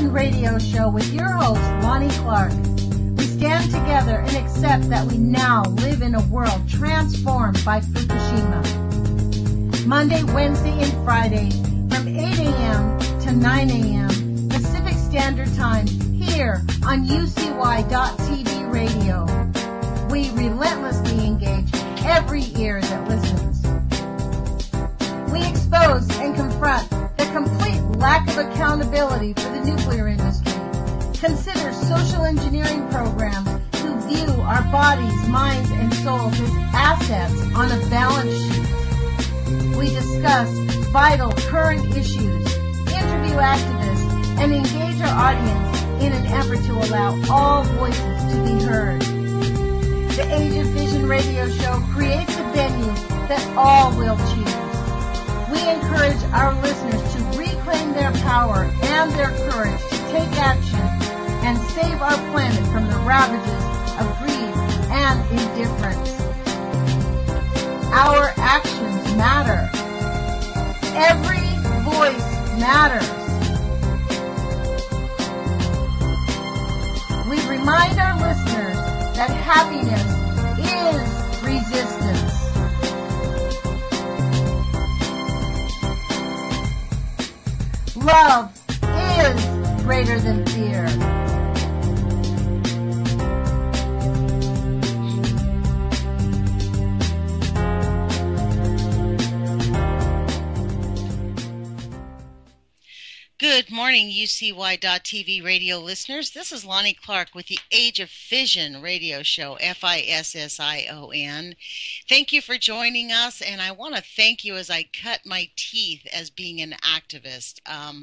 Vision Radio Show with your host, Lonnie Clark. We stand together and accept that we now live in a world transformed by Fukushima. Monday, Wednesday, and Friday from 8 a.m. to 9 a.m. Pacific Standard Time here on UCY.TV radio. We relentlessly engage every ear that listens. We expose and confront the complete lack of accountability for the nuclear industry. Consider social engineering programs who view our bodies, minds, and souls as assets on a balance sheet. We discuss vital current issues, interview activists, and engage our audience in an effort to allow all voices to be heard. The Age of Vision radio show creates a venue that all will choose. We encourage our listeners to reclaim their power and their courage to take action and save our planet from the ravages of greed and indifference. Our actions matter. Every voice matters. We remind our listeners that happiness is resistance. Love is greater than fear. Good morning, UCY.TV radio listeners. This is Lonnie Clark with the Age of Vision radio show, FISSION. Thank you for joining us, and I want to thank you as I cut my teeth as being an activist.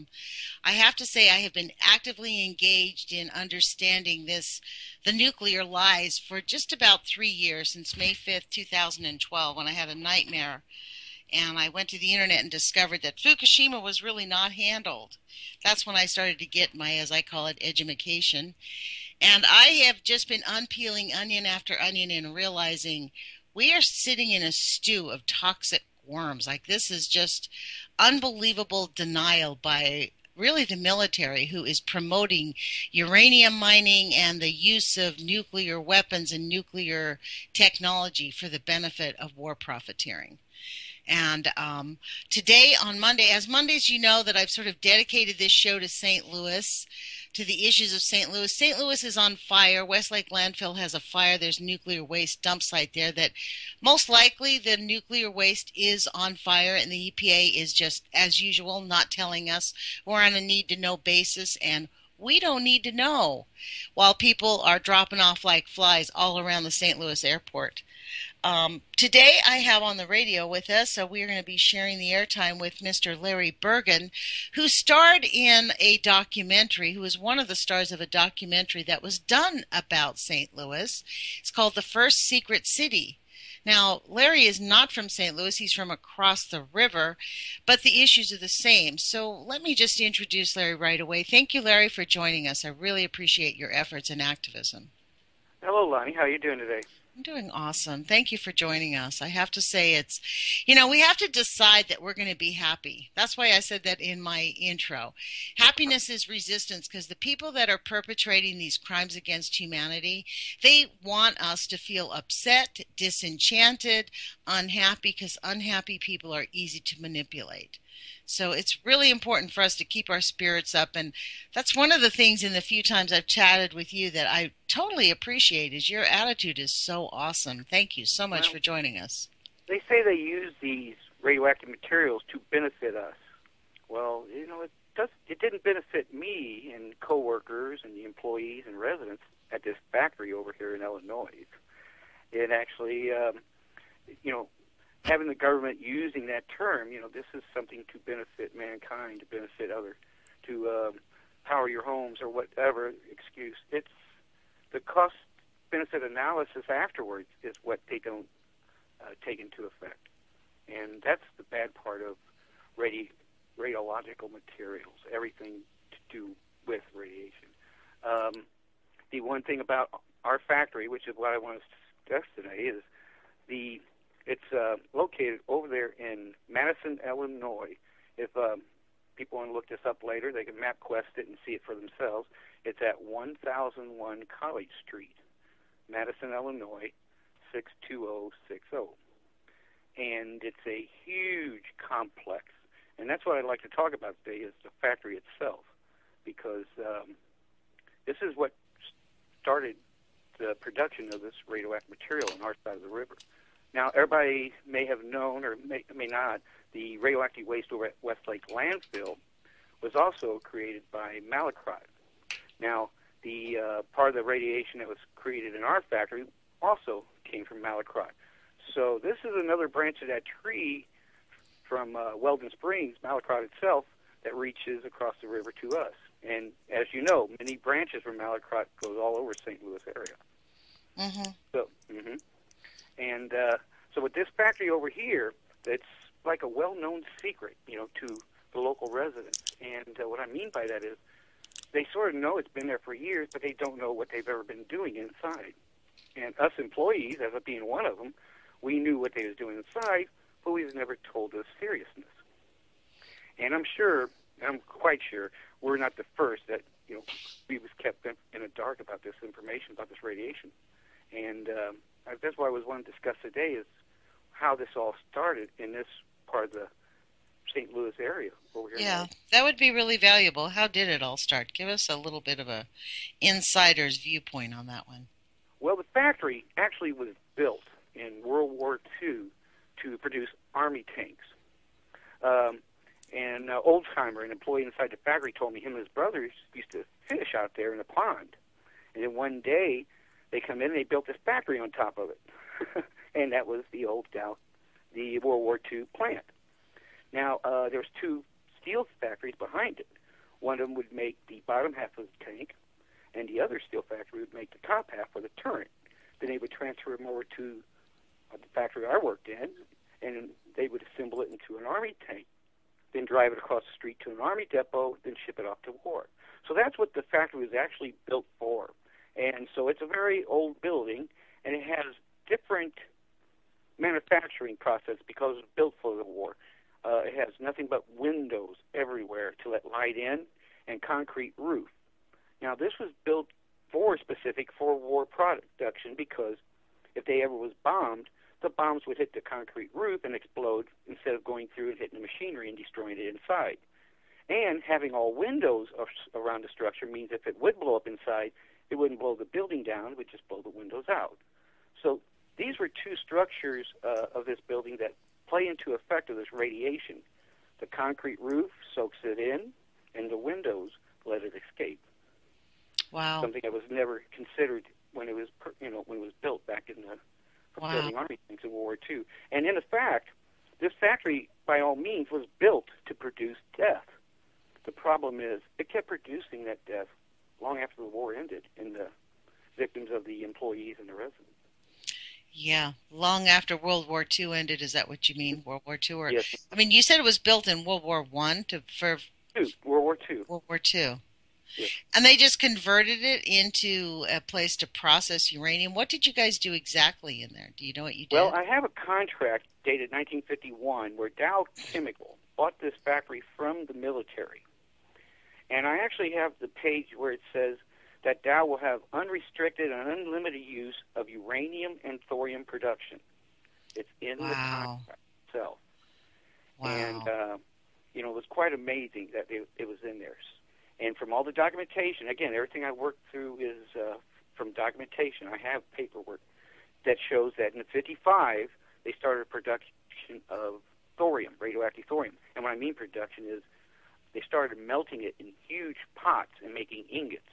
I have to say I have been actively engaged in understanding the nuclear lies for just about 3 years, since May 5th, 2012, when I had a nightmare. And I went to the internet and discovered that Fukushima was really not handled. That's when I started to get my, as I call it, edumacation. And I have just been unpeeling onion after onion and realizing we are sitting in a stew of toxic worms. Like, this is just unbelievable denial by really the military, who is promoting uranium mining and the use of nuclear weapons and nuclear technology for the benefit of war profiteering. And today on Monday, as Mondays, you know that I've sort of dedicated this show to St. Louis, to the issues of St. Louis. St. Louis is on fire. Westlake Landfill has a fire. There's a nuclear waste dump site there that most likely the nuclear waste is on fire, and the EPA is just, as usual, not telling us. We're on a need-to-know basis, and we don't need to know, while people are dropping off like flies all around the St. Louis airport. Today I have on the radio with us, so we're going to be sharing the airtime with Mr. Larry Bergen, who starred in a documentary, who is one of the stars of a documentary that was done about St. Louis. It's called The First Secret City. Now, Larry is not from St. Louis. He's from across the river, but the issues are the same. So let me just introduce Larry right away. Thank you, Larry, for joining us. I really appreciate your efforts and activism. Hello, Lonnie. How are you doing today? I'm doing awesome. Thank you for joining us. I have to say it's, we have to decide that we're going to be happy. That's why I said that in my intro. Happiness is resistance, because the people that are perpetrating these crimes against humanity, they want us to feel upset, disenchanted, unhappy, because unhappy people are easy to manipulate. So it's really important for us to keep our spirits up, and that's one of the things in the few times I've chatted with you that I totally appreciate, is your attitude is so awesome. Thank you so much for joining us. They say they use these radioactive materials to benefit us. Well, it didn't benefit me and coworkers and the employees and residents at this factory over here in Illinois. It actually, having the government using that term, this is something to benefit mankind, to benefit others, to power your homes or whatever excuse. It's the cost-benefit analysis afterwards is what they don't take into effect. And that's the bad part of radiological materials, everything to do with radiation. The one thing about our factory, which is what I want to discuss today, is it's located over there in Madison, Illinois. If people want to look this up later, they can MapQuest it and see it for themselves. It's at 1001 College Street, Madison, Illinois, 62060. And it's a huge complex. And that's what I'd like to talk about today is the factory itself, because this is what started the production of this radioactive material on our side of the river. Now, everybody may have known or may not, the radioactive waste over at Westlake Landfill was also created by malachite. Now, the part of the radiation that was created in our factory also came from malachite. So this is another branch of that tree from Weldon Springs, malachite itself, that reaches across the river to us. And as you know, many branches from malachite goes all over St. Louis area. Mm-hmm. So with this factory over here, it's like a well-known secret, to the local residents. And what I mean by that is they sort of know it's been there for years, but they don't know what they've ever been doing inside. And us employees, as being one of them, we knew what they was doing inside, but we was never told the seriousness. And I'm quite sure, we're not the first that, we was kept in the dark about this information, about this radiation. And that's why I was wanting to discuss today is how this all started in this part of the St. Louis area over here. Yeah, that would be really valuable. How did it all start? Give us a little bit of a insider's viewpoint on that one. Well, the factory actually was built in World War II to produce Army tanks. And Oldtimer, an employee inside the factory, told me him and his brothers used to fish out there in the pond. And then one day, they come in and they built this factory on top of it. And that was the the World War II plant. Now, there's two steel factories behind it. One of them would make the bottom half of the tank, and the other steel factory would make the top half of the turret. Then they would transfer them over to the factory I worked in, and they would assemble it into an Army tank, then drive it across the street to an Army depot, then ship it off to war. So that's what the factory was actually built for. And so it's a very old building, and it has different manufacturing process because it's built for the war. It has nothing but windows everywhere to let light in and concrete roof. Now, this was built specific for war production because if they ever was bombed, the bombs would hit the concrete roof and explode instead of going through and hitting the machinery and destroying it inside. And having all windows around the structure means if it would blow up inside, it wouldn't blow the building down, it would just blow the windows out. So these were two structures of this building that play into effect of this radiation. The concrete roof soaks it in, and the windows let it escape. Wow! Something that was never considered when it was, when it was built back in the building Army tanks in World War II. And in fact, this factory, by all means, was built to produce death. The problem is, it kept producing that death long after the war ended, and the victims of the employees and the residents. Yeah, long after World War II ended. Is that what you mean, World War II? Or, yes. I mean, you said it was built in World War I World War II. World War II. Yes. And they just converted it into a place to process uranium. What did you guys do exactly in there? Do you know what you did? Well, I have a contract dated 1951 where Dow Chemical bought this factory from the military. And I actually have the page where it says that Dow will have unrestricted and unlimited use of uranium and thorium production. It's in the contract itself. Wow. And, it was quite amazing that it was in there. And from all the documentation, again, everything I worked through is from documentation. I have paperwork that shows that in 1955, they started production of thorium, radioactive thorium. And what I mean production is they started melting it in huge pots and making ingots.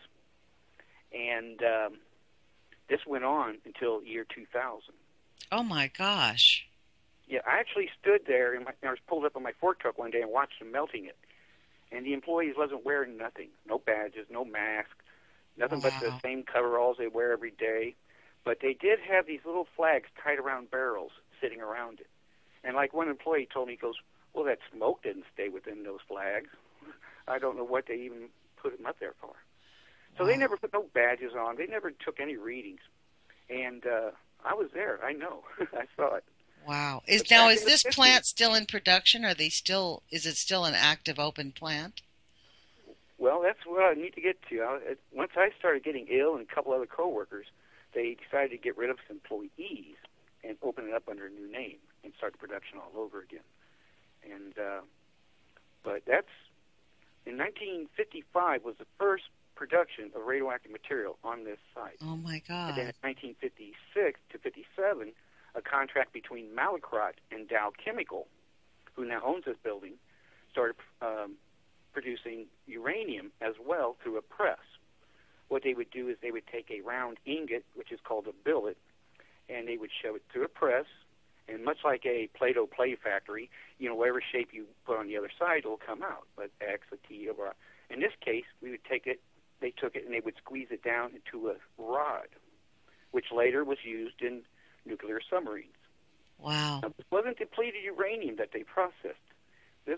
And this went on until year 2000. Oh, my gosh. Yeah, I actually stood there, and I was pulled up on my fork truck one day and watched them melting it. And the employees wasn't wearing nothing, no badges, no mask, nothing but the same coveralls they wear every day. But they did have these little flags tied around barrels sitting around it. And like one employee told me, he goes, well, that smoke didn't stay within those flags. I don't know what they even put them up there for. So they never put no badges on. They never took any readings. And I was there. I know. I saw it. Wow. But back in Is the this 50s, plant still in production? Is it still an active open plant? well, that's what I need to get to. Once I started getting ill and a couple other coworkers, they decided to get rid of some employees and open it up under a new name and start the production all over again. And but that's in 1955 was the first production of radioactive material on this site. Oh my And then God. in 1956 to 57, a contract between Mallinckrodt and Dow Chemical, who now owns this building, started producing uranium as well through a press. What they would do is they would take a round ingot, which is called a billet, and they would shove it through a press, and much like a Play-Doh play factory, whatever shape you put on the other side will come out, but X, a T, a Y. In this case, they took it and they would squeeze it down into a rod, which later was used in nuclear submarines. Wow. Now, this wasn't depleted uranium that they processed. This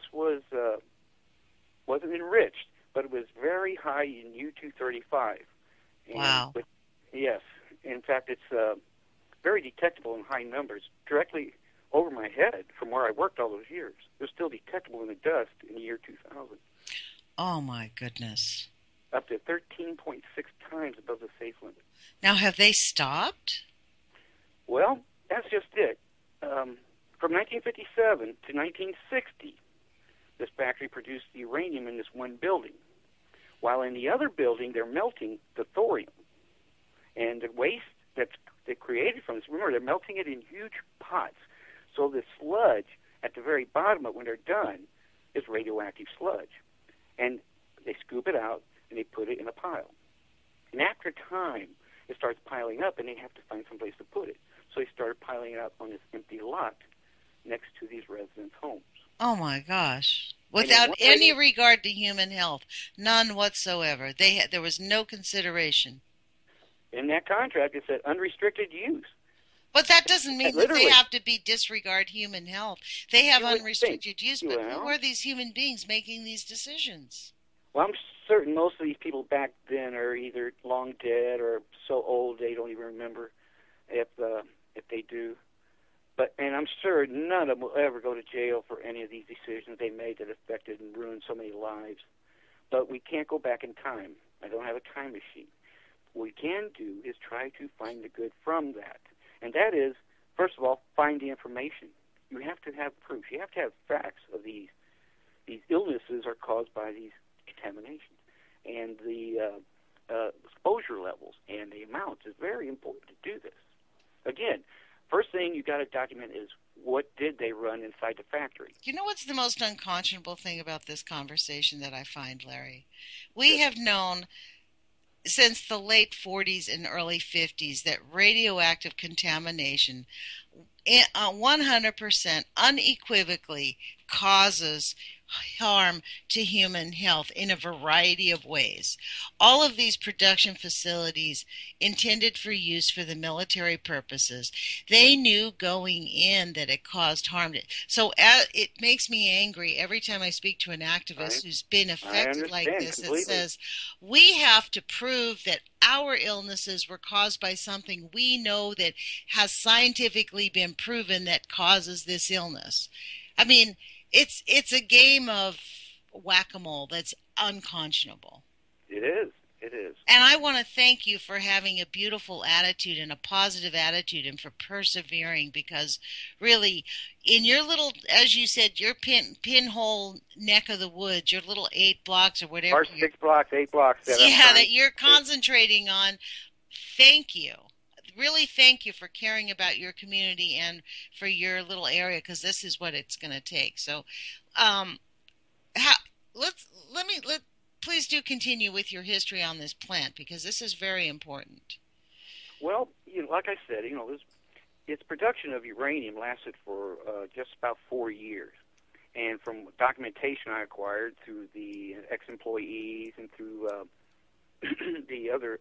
wasn't enriched, but it was very high in U-235. And Wow. Yes. In fact, it's very detectable in high numbers. Directly over my head from where I worked all those years, it was still detectable in the dust in the year 2000. Oh my goodness. Up to 13.6 times above the safe limit. Now, have they stopped? Well, that's just it. From 1957 to 1960, this factory produced the uranium in this one building. While in the other building, they're melting the thorium. And the waste they created from this, remember, they're melting it in huge pots. So the sludge at the very bottom of it, when they're done, is radioactive sludge. And they scoop it out, and they put it in a pile. And after time, it starts piling up, and they have to find some place to put it. So they started piling it up on this empty lot next to these residents' homes. Oh my gosh. Without any regard to human health. None whatsoever. There was no consideration. In that contract, it said unrestricted use. But that doesn't mean that Literally. they have to disregard human health. They have You would unrestricted use, but Well. who are these human beings making these decisions? Well, I'm certain most of these people back then are either long dead or so old they don't even remember if they do. And I'm sure none of them will ever go to jail for any of these decisions they made that affected and ruined so many lives. But we can't go back in time. I don't have a time machine. What we can do is try to find the good from that. And that is, first of all, find the information. You have to have proof. You have to have facts of these illnesses are caused by these contaminations. And the exposure levels and the amounts is very important to do this. Again, first thing you got to document is what did they run inside the factory. You know what's the most unconscionable thing about this conversation that I find, Larry? We have known since the late 40s and early 50s that radioactive contamination 100% unequivocally causes harm to human health in a variety of ways. All of these production facilities intended for use for the military purposes, they knew going in that it caused harm. So it makes me angry every time I speak to an activist who's been affected like this. Completely. It says, we have to prove that our illnesses were caused by something we know that has scientifically been proven that causes this illness. I mean, it's a game of whack-a-mole that's unconscionable. It is. It is. And I want to thank you for having a beautiful attitude and a positive attitude and for persevering, because really in your little, as you said, your pinhole neck of the woods, your little 8 blocks or whatever. Or 6 blocks, 8 blocks. That you're concentrating on. Thank you. Really thank you for caring about your community and for your little area, because this is what it's going to take. So please do continue with your history on this plant, because this is very important. Well, like I said, its production of uranium lasted for just about 4 years. And from documentation I acquired through the ex-employees and through the other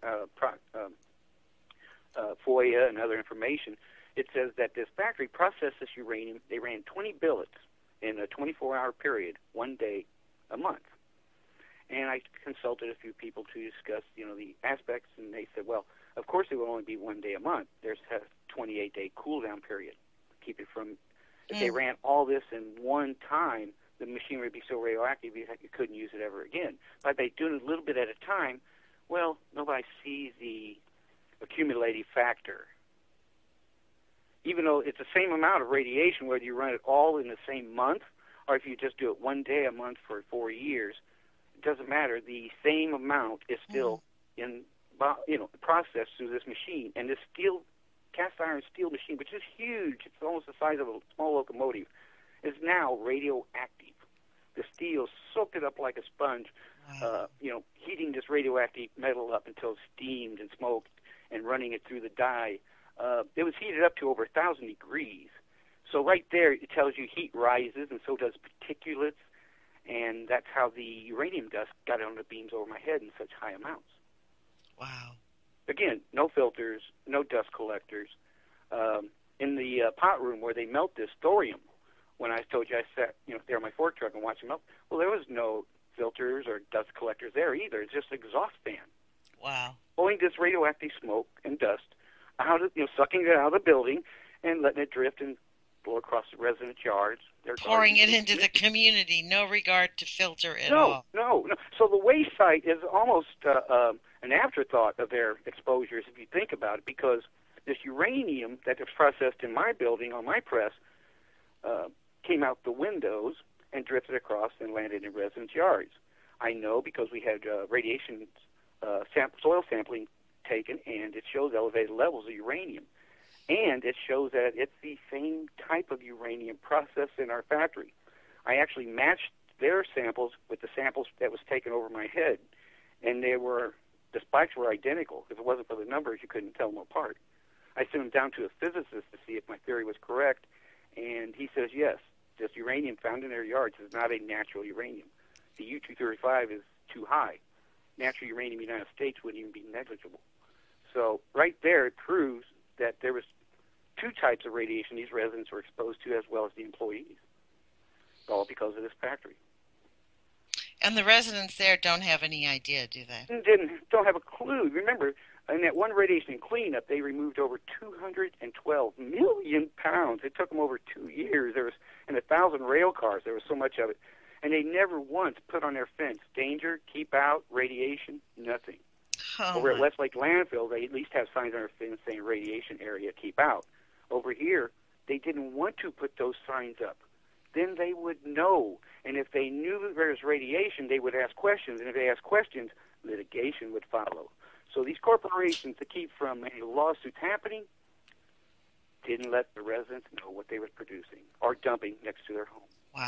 FOIA and other information, it says that this factory processed this uranium. They ran 20 billets in a 24-hour period, 1 day a month. And I consulted a few people to discuss, the aspects, and they said, well, of course it will only be 1 day a month. There's a 28-day cool-down period. keep it from. If they ran all this in one time, the machinery would be so radioactive you couldn't use it ever again. But by doing it a little bit at a time, well, nobody sees the accumulating factor. Even though it's the same amount of radiation, whether you run it all in the same month or if you just do it one day a month for 4 years, it doesn't matter. The same amount is still in, processed through this machine. And this cast iron steel machine, which is huge, it's almost the size of a small locomotive, is now radioactive. The steel soaked it up like a sponge, heating this radioactive metal up until it's steamed and smoked and running it through the die. It was heated up to over 1,000 degrees. So right there, it tells you heat rises, and so does particulates, and that's how the uranium dust got on the beams over my head in such high amounts. Wow. Again, no filters, no dust collectors. In the pot room where they melt this thorium, when I told you I sat there on my fork truck and watched them melt, well, there was no filters or dust collectors there either. It's just an exhaust fan. Wow. Blowing this radioactive smoke and dust out of, sucking it out of the building and letting it drift and blow across the residents' yards. Pouring it into the community, no regard to filter at all. No. So the waste site is almost an afterthought of their exposures, if you think about it, because this uranium that was processed in my building on my press came out the windows and drifted across and landed in residents' yards. I know because we had radiation soil sampling taken, and it shows elevated levels of uranium. And it shows that it's the same type of uranium processed in our factory. I actually matched their samples with the samples that was taken over my head, and the spikes were identical. If it wasn't for the numbers, you couldn't tell them apart. I sent them down to a physicist to see if my theory was correct, and he says, yes, this uranium found in their yards is not a natural uranium. The U-235 is too high. Natural uranium in the United States wouldn't even be negligible. So right there, it proves that there was two types of radiation these residents were exposed to, as well as the employees, all because of this factory. And the residents there don't have any idea, do they? Don't have a clue. Remember, in that one radiation cleanup, they removed over 212 million pounds. It took them over 2 years. There was, and 1,000 rail cars. There was so much of it. And they never once put on their fence, danger, keep out, radiation, nothing. Over at Westlake Landfill, they at least have signs on their fence saying radiation area, keep out. Over here, they didn't want to put those signs up. Then they would know. And if they knew there was radiation, they would ask questions. And if they asked questions, litigation would follow. So these corporations, to keep from any lawsuits happening, didn't let the residents know what they were producing or dumping next to their home.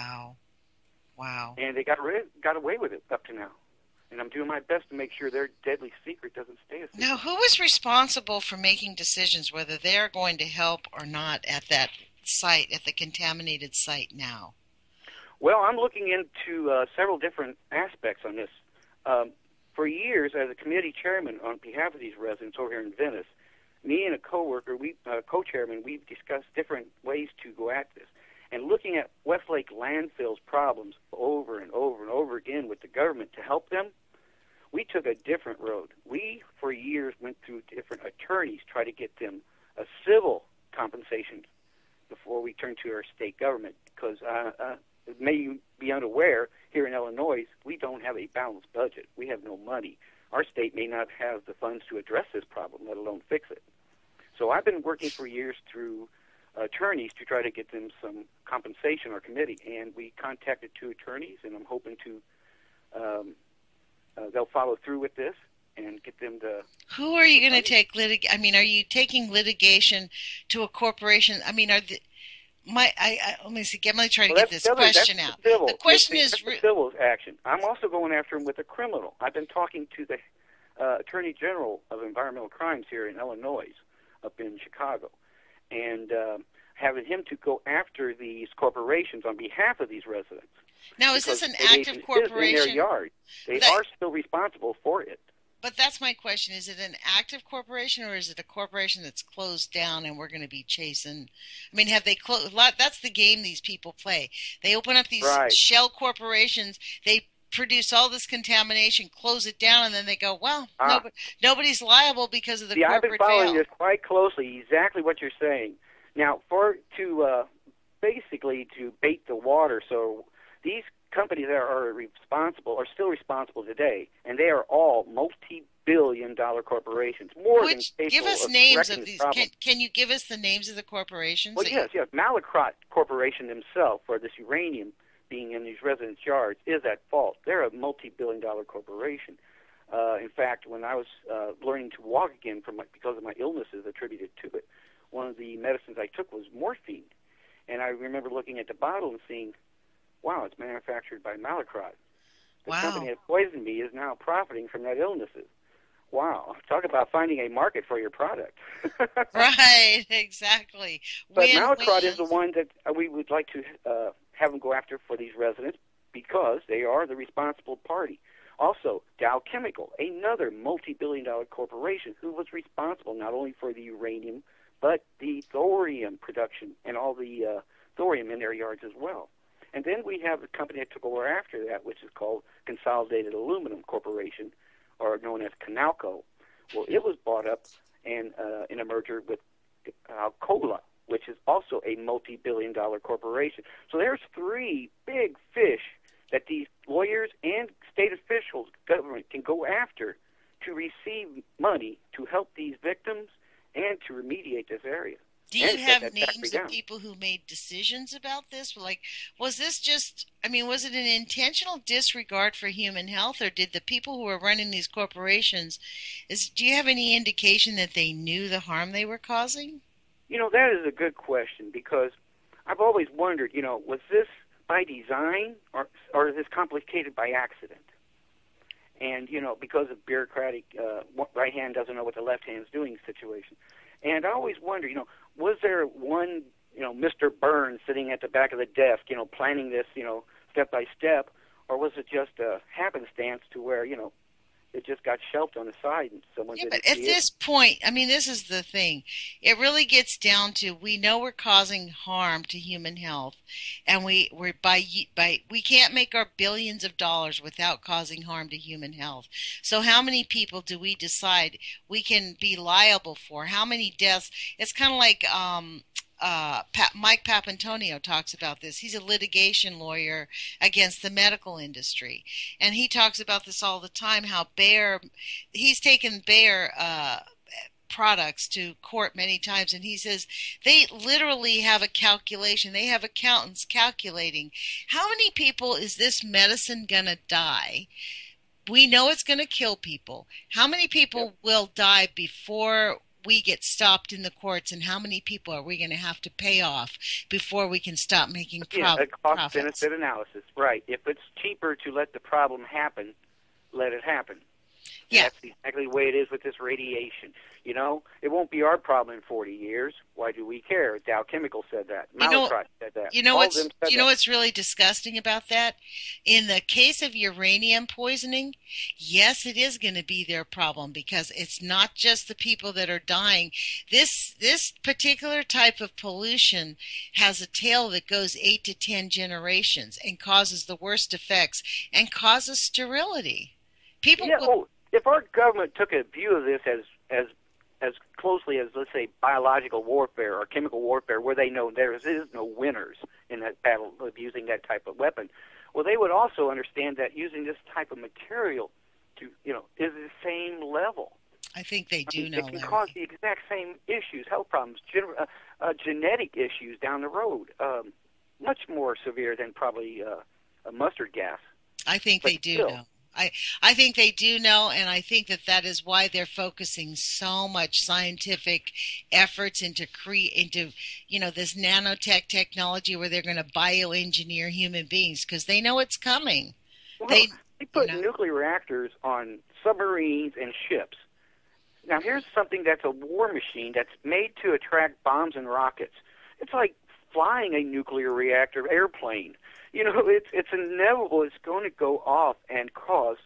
Wow. And they got away with it up to now. And I'm doing my best to make sure their deadly secret doesn't stay a secret. Now, who is responsible for making decisions whether they're going to help or not at that site, at the contaminated site now? Well, I'm looking into several different aspects on this. For years, as a committee chairman on behalf of these residents over here in Venice, me and a co-worker, co-chairman, we've discussed different ways to go at this. And looking at Westlake Landfill's problems over and over and over again with the government to help them, we took a different road. We, for years, went through different attorneys, try to get them a civil compensation before we turned to our state government. Because, may you be unaware, here in Illinois, we don't have a balanced budget. We have no money. Our state may not have the funds to address this problem, let alone fix it. So I've been working for years through attorneys to try to get them some compensation, our committee, and we contacted 2 attorneys, and I'm hoping to they'll follow through with this and get them to. Who are you going to take are you taking litigation to a corporation? I mean, let me see. Let me try to get this question out. The question is civil action. I'm also going after him with a criminal. I've been talking to the Attorney General of Environmental Crimes here in Illinois, up in Chicago, and having him to go after these corporations on behalf of these residents. Now, is this an active corporation? In their yard. They are still responsible for it. But that's my question. Is it an active corporation, or is it a corporation that's closed down and we're going to be chasing? I mean, have they closed? That's the game these people play. They open up these shell corporations. They produce all this contamination, close it down, and then they go, well, nobody's liable because of the corporate I've been following veil. this quite closely, exactly what you're saying. Now, basically to bait the water, so these companies that are responsible are still responsible today, and they are all multi-billion-dollar corporations. Give us names of these. Can you give us the names of the corporations? Well, yes. Mallinckrodt Corporation themselves, for this uranium being in these residence yards, is at fault. They're a multi-billion-dollar corporation. In fact, when I was learning to walk again because of my illnesses attributed to it, one of the medicines I took was morphine. And I remember looking at the bottle and seeing, wow, it's manufactured by Mallinckrodt. The company that poisoned me is now profiting from that illnesses. Wow. Talk about finding a market for your product. Right, exactly. But Mallinckrodt is the one that we would like to have them go after for these residents because they are the responsible party. Also, Dow Chemical, another multi-billion-dollar corporation who was responsible not only for the uranium, but the thorium production and all the thorium in their yards as well. And then we have the company that took over after that, which is called Consolidated Aluminum Corporation, or known as Canalco. Well, it was bought up in a merger with Alcoa, which is also a multi-billion-dollar corporation. So there's three big fish that these lawyers and state officials, government, can go after to receive money to help these victims and to remediate this area. Do you have names of people who made decisions about this? Like, was this just, was it an intentional disregard for human health, or did the people who were running these corporations, do you have any indication that they knew the harm they were causing? That is a good question, because I've always wondered, was this by design or is this complicated by accident? And, because of bureaucratic, right hand doesn't know what the left hand's doing situation. And I always wonder, was there one, Mr. Burns sitting at the back of the desk, planning this, step by step, or was it just a happenstance to where, it just got shelved on the side and someone didn't see it? But at this point, this is the thing. It really gets down to, we know we're causing harm to human health, and we can't make our billions of dollars without causing harm to human health. So how many people do we decide we can be liable for? How many deaths? It's kind of like Mike Papantonio talks about this. He's a litigation lawyer against the medical industry, and he talks about this all the time, how he's taken Bayer products to court many times, and he says they literally have a calculation. They have accountants calculating how many people is this medicine going to die. We know it's going to kill people. How many people will die before we get stopped in the courts, and how many people are we going to have to pay off before we can stop making profits? A cost-benefit analysis, right. If it's cheaper to let the problem happen, let it happen. Yeah. That's exactly the way it is with this radiation. It won't be our problem in 40 years. Why do we care? Dow Chemical said that. Mallinckrodt said that. What's really disgusting about that? In the case of uranium poisoning, yes, it is going to be their problem, because it's not just the people that are dying. This particular type of pollution has a tail that goes 8 to 10 generations and causes the worst effects and causes sterility. If our government took a view of this as closely as, let's say, biological warfare or chemical warfare, where they know there is no winners in that battle of using that type of weapon, well, they would also understand that using this type of material is the same level. I think they do know. It can cause the exact same issues, health problems, genetic issues down the road, much more severe than probably a mustard gas. I think they do know. I think they do know, and I think that is why they're focusing so much scientific efforts into this nanotech technology where they're going to bioengineer human beings, because they know it's coming. Well, they put nuclear reactors on submarines and ships. Now, here's something that's a war machine that's made to attract bombs and rockets. It's like flying a nuclear reactor airplane. It's inevitable. It's going to go off and cause,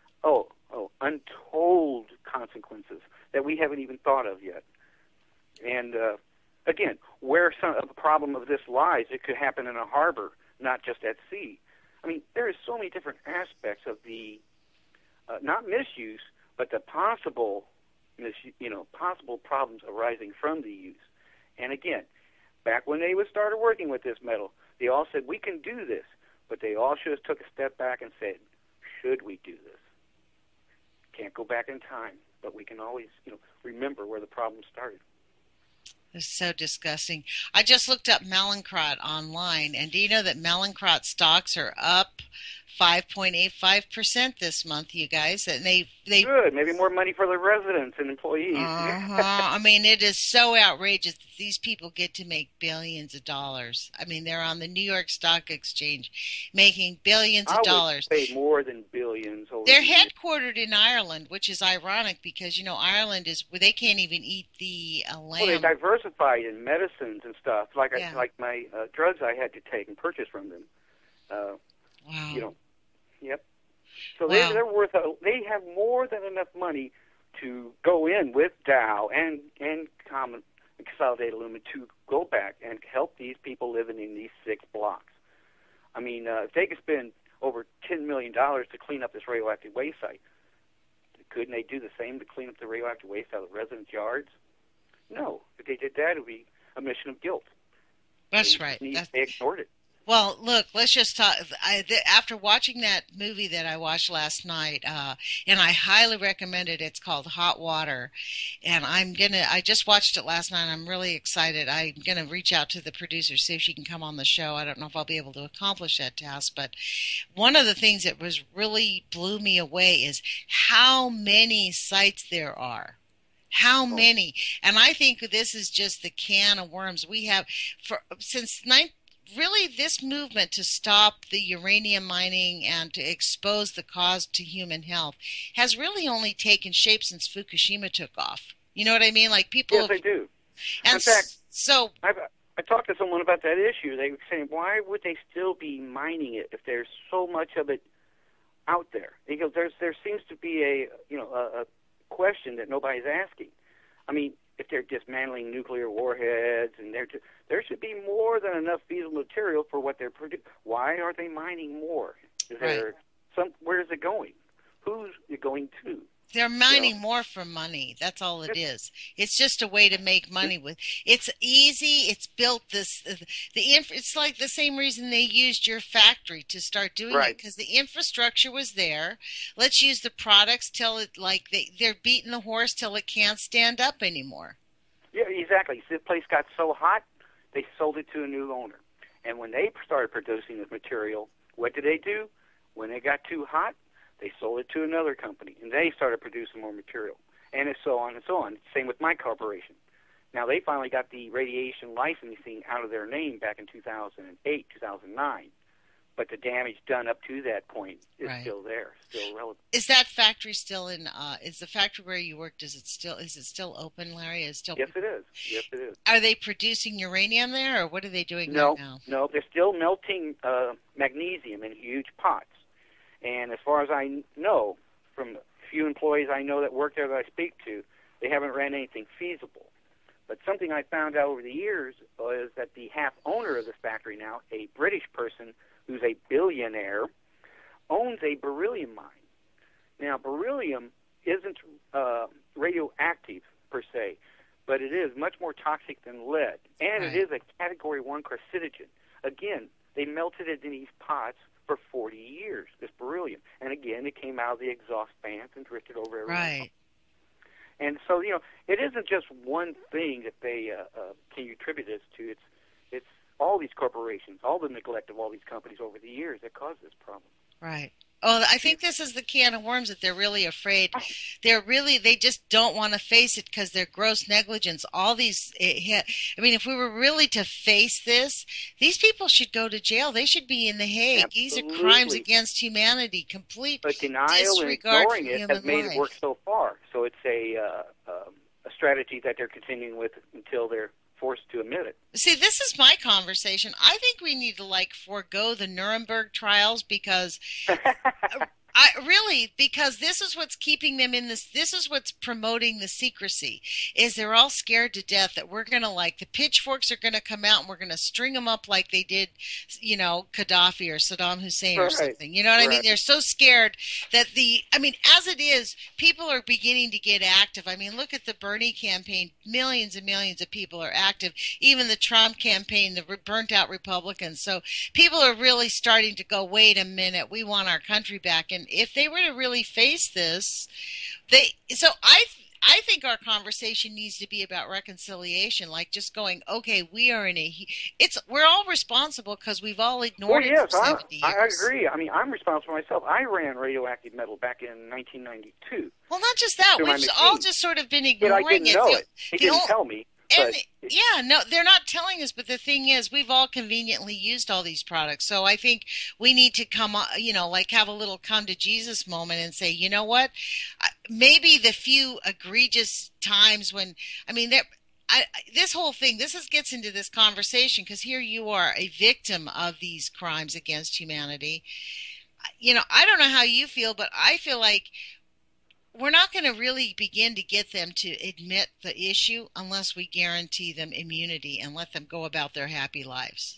untold consequences that we haven't even thought of yet. And again, where some of the problem of this lies, it could happen in a harbor, not just at sea. There is so many different aspects of the not misuse, but the possible problems arising from the use. And again, back when they started working with this metal, they all said, we can do this. But they all should have took a step back and said, should we do this? Can't go back in time, but we can always, remember where the problem started. It's so disgusting. I just looked up Mallinckrodt online, and do you know that Mallinckrodt stocks are up 5.85% this month, you guys? And they good. Maybe more money for the residents and employees. I mean, it is so outrageous that these people get to make billions of dollars. I mean, they're on the New York Stock Exchange making billions of dollars. I would pay more than billions. They're headquartered in Ireland, which is ironic because, Ireland is where they can't even eat the lamb. Well, they diversified in medicines and stuff. Like my drugs I had to take and purchase from them. Wow. Yep. So they're worth. They have more than enough money to go in with Dow and Consolidated Aluminum to go back and help these people living in these 6 blocks. I mean, if they could spend over $10 million to clean up this radioactive waste site, couldn't they do the same to clean up the radioactive waste out of the residents' yards? No. If they did that, it would be a mission of guilt. That's right. They ignored it. Well, look, let's just talk. After watching that movie that I watched last night, and I highly recommend it. It's called Hot Water, and I just watched it last night. And I'm really excited. I'm gonna reach out to the producer, see if she can come on the show. I don't know if I'll be able to accomplish that task, but one of the things that was really blew me away is how many sites there are. How many? And I think this is just the can of worms we have really, this movement to stop the uranium mining and to expose the cause to human health has really only taken shape since Fukushima took off. You know what I mean? Like people. Yes, they do. And in fact, so I talked to someone about that issue. They were saying, why would they still be mining it if there's so much of it out there? Because there seems to be a question that nobody's asking. I mean, if they're dismantling nuclear warheads, and there should be more than enough feasible material for what they're producing. Why are they mining more? Where is it going? Who's it going to? They're mining more for money. That's all it is. It's just a way to make money with. It's easy. It's built it's like the same reason they used your factory to start doing it, because the infrastructure was there. Let's use the products till it they're beating the horse till it can't stand up anymore. Yeah, exactly. So the place got so hot, they sold it to a new owner. And when they started producing this material, what did they do? When it got too hot, they sold it to another company, and they started producing more material, and so on and so on. Same with my corporation. Now, they finally got the radiation licensing out of their name back in 2008, 2009, but the damage done up to that point is still there, still relevant. Is that factory still in? Is the factory where you worked? Is it still open, Larry? Yes, it is. Yes, it is. Are they producing uranium there, or what are they doing right now? No, they're still melting magnesium in huge pots. And as far as I know, from a few employees I know that work there that I speak to, they haven't ran anything feasible. But something I found out over the years is that the half owner of this factory now, a British person who's a billionaire, owns a beryllium mine. Now, beryllium isn't radioactive per se, but it is much more toxic than lead, and it is a Category 1 carcinogen. Again, they melted it in these pots for 40 years, this beryllium. And again, it came out of the exhaust fans and drifted over everywhere. Right. And so, it isn't just one thing that they can attribute this to. It's all these corporations, all the neglect of all these companies over the years that caused this problem. Right. Oh, I think this is the can of worms that they're really afraid. They just don't want to face it because they're gross negligence. All these, if we were really to face this, these people should go to jail. They should be in The Hague. Absolutely. These are crimes against humanity, complete denial disregard and ignoring it has made it work so far. So it's a strategy that they're continuing with until they're forced to admit it. See, this is my conversation. I think we need to forego the Nuremberg trials because Really, because this is what's keeping them in this. This is what's promoting the secrecy. Is they're all scared to death that we're going to, like, the pitchforks are going to come out and we're going to string them up like they did, Gaddafi or Saddam Hussein or something. You know what I mean? They're so scared that as it is, people are beginning to get active. I mean, look at the Bernie campaign. Millions and millions of people are active. Even the Trump campaign, the burnt out Republicans. So people are really starting to go, wait a minute, we want our country back. And if they were to really face this, I think our conversation needs to be about reconciliation, like just going, okay, we're all responsible because we've all ignored it for 70 years. I agree. I mean, I'm responsible myself. I ran radioactive metal back in 1992. Well, not just that. We've all just sort of been ignoring it. I didn't know it. He didn't tell me. And they're not telling us, but the thing is, we've all conveniently used all these products. So I think we need to have a little come to Jesus moment and say, you know what, maybe the few egregious times when, this whole thing, gets into this conversation because here you are, a victim of these crimes against humanity. I don't know how you feel, but I feel like we're not going to really begin to get them to admit the issue unless we guarantee them immunity and let them go about their happy lives.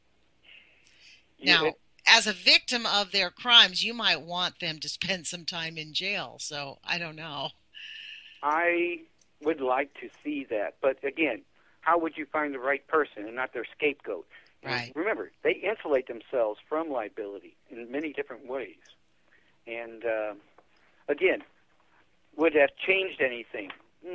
Now, as a victim of their crimes, you might want them to spend some time in jail. So I don't know. I would like to see that. But again, how would you find the right person and not their scapegoat? Right. Remember, they insulate themselves from liability in many different ways. And again, would that have changed anything?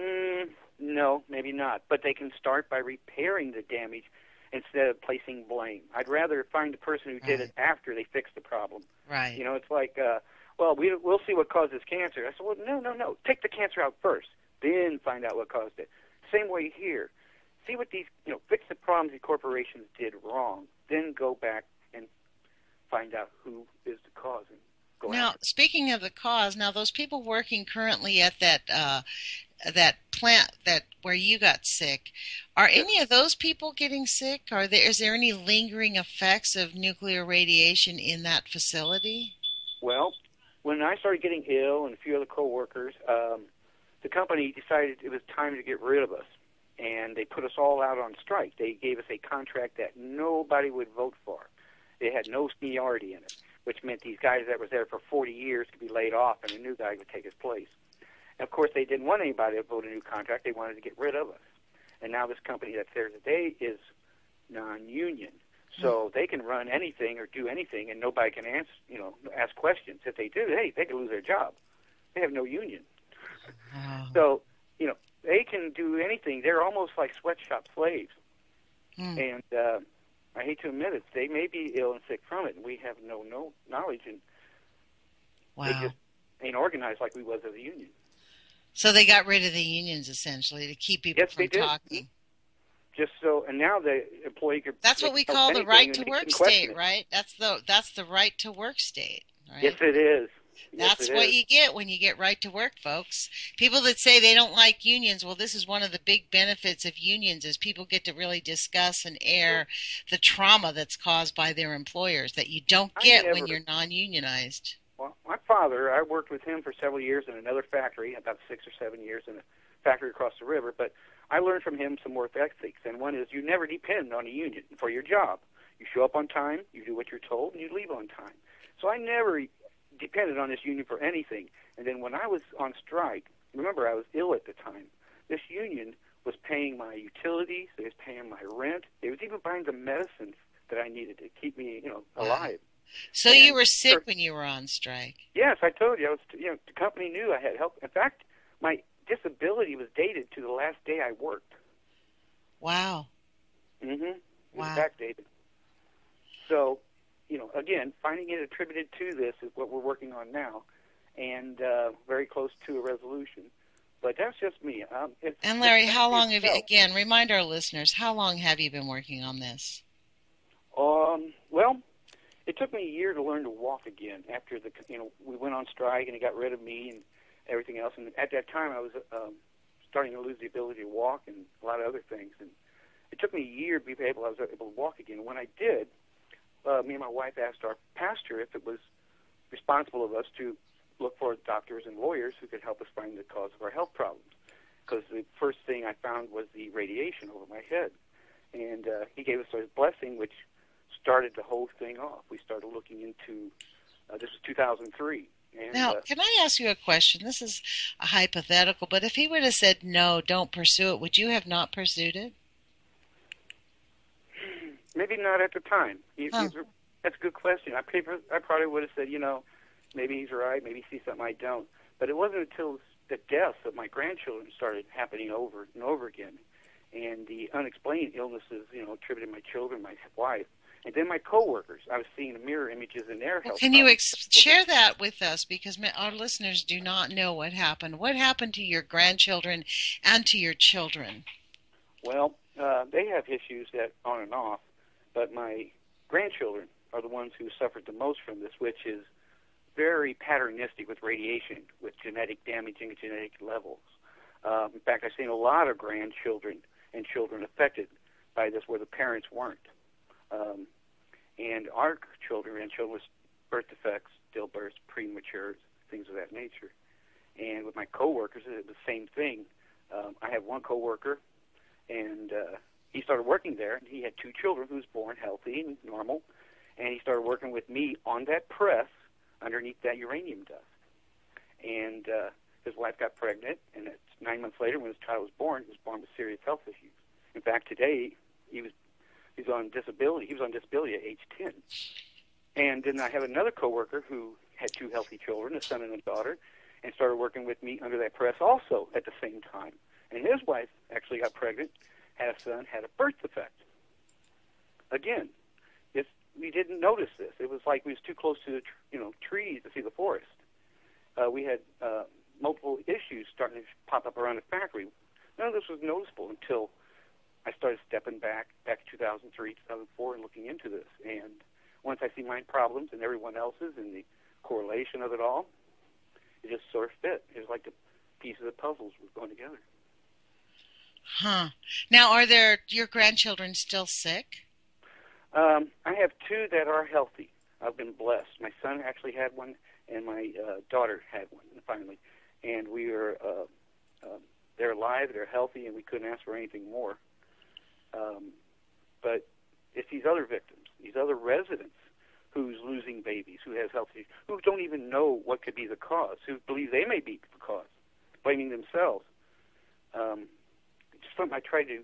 No, maybe not. But they can start by repairing the damage instead of placing blame. I'd rather find the person who did it after they fixed the problem. Right. It's like, we'll see what causes cancer. I said, well, no. Take the cancer out first, then find out what caused it. Same way here. See what these, fix the problems the corporations did wrong, then go back and find out who is the cause and go Now, after. Speaking of the cause, now those people working currently at that plant where you got sick, are any of those people getting sick? Is there any lingering effects of nuclear radiation in that facility? Well, when I started getting ill and a few other coworkers, the company decided it was time to get rid of us, and they put us all out on strike. They gave us a contract that nobody would vote for. It had no seniority in it, which meant these guys that was there for 40 years could be laid off and a new guy would take his place. And of course, they didn't want anybody to vote a new contract. They wanted to get rid of us. And now this company that's there today is non-union. So they can run anything or do anything, and nobody can ask questions. If they do, hey, they can lose their job. They have no union. So, they can do anything. They're almost like sweatshop slaves. And I hate to admit it, they may be ill and sick from it, and we have no knowledge, and they just ain't organized like we was as a union. So they got rid of the unions, essentially, to keep people from talking. Just so, and now the employee could... That's what we call the right-to-work state, right? That's the right-to-work state, right? Yes, it is. That's what you get when you get right to work, folks. People that say they don't like unions, well, this is one of the big benefits of unions is people get to really discuss and air the trauma that's caused by their employers that you don't get when you're non-unionized. Well, my father, I worked with him for several years in another factory, about 6 or 7 years in a factory across the river, but I learned from him some work ethics, and one is you never depend on a union for your job. You show up on time, you do what you're told, and you leave on time. So I never depended on this union for anything. And then when I was on strike, remember I was ill at the time, this union was paying my utilities, it was paying my rent, it was even buying the medicines that I needed to keep me, alive. So you were sick when you were on strike? Yes, I told you. I was, the company knew I had help. In fact, my disability was dated to the last day I worked. Wow. Mm-hmm. It was Wow. backdated. So, again, finding it attributed to this is what we're working on now, and very close to a resolution. But that's just me. And Larry, how long have you, again, remind our listeners, how long have you been working on this? Well, it took me a year to learn to walk again after we went on strike and it got rid of me and everything else. And at that time, I was starting to lose the ability to walk and a lot of other things. And it took me a year to be able to walk again. When I did, me and my wife asked our pastor if it was responsible of us to look for doctors and lawyers who could help us find the cause of our health problems. Because the first thing I found was the radiation over my head. And he gave us his blessing, which started the whole thing off. We started looking into, this was 2003. And, now, can I ask you a question? This is a hypothetical, but if he would have said, no, don't pursue it, would you have not pursued it? Maybe not at the time. That's a good question. I probably would have said, maybe he's right, maybe he sees something I don't. But it wasn't until the deaths of my grandchildren started happening over and over again, and the unexplained illnesses, attributed to my children, my wife, and then my coworkers. I was seeing mirror images in their health. Can you share that with us? Because our listeners do not know what happened. What happened to your grandchildren and to your children? Well, they have issues that on and off, but my grandchildren are the ones who suffered the most from this, which is very patternistic with radiation, with genetic damaging at genetic levels. In fact, I've seen a lot of grandchildren and children affected by this where the parents weren't. And our children and children with birth defects, stillbirths, premature, things of that nature. And with my coworkers, it's the same thing. I have one coworker, and he started working there, and he had 2 children who was born healthy and normal, and he started working with me on that press underneath that uranium dust. And his wife got pregnant, and 9 months later, when his child was born with serious health issues. In fact, today, he's on disability. He was on disability at age 10. And then I have another coworker who had 2 healthy children, a son and a daughter, and started working with me under that press also at the same time. And his wife actually got pregnant, had a son, had a birth defect. Again, we didn't notice this. It was like we was too close to the trees to see the forest. We had multiple issues starting to pop up around the factory. None of this was noticeable until I started stepping back in 2003, 2004, and looking into this. And once I see my problems and everyone else's and the correlation of it all, it just sort of fit. It was like the pieces of puzzles were going together. Huh. Now, are your grandchildren still sick? I have 2 that are healthy. I've been blessed. My son actually had one, and my daughter had one, finally. And we are, they're alive, they're healthy, and we couldn't ask for anything more. But it's these other victims, these other residents who's losing babies, who has health issues, who don't even know what could be the cause, who believe they may be the cause, blaming themselves. It's just something I try to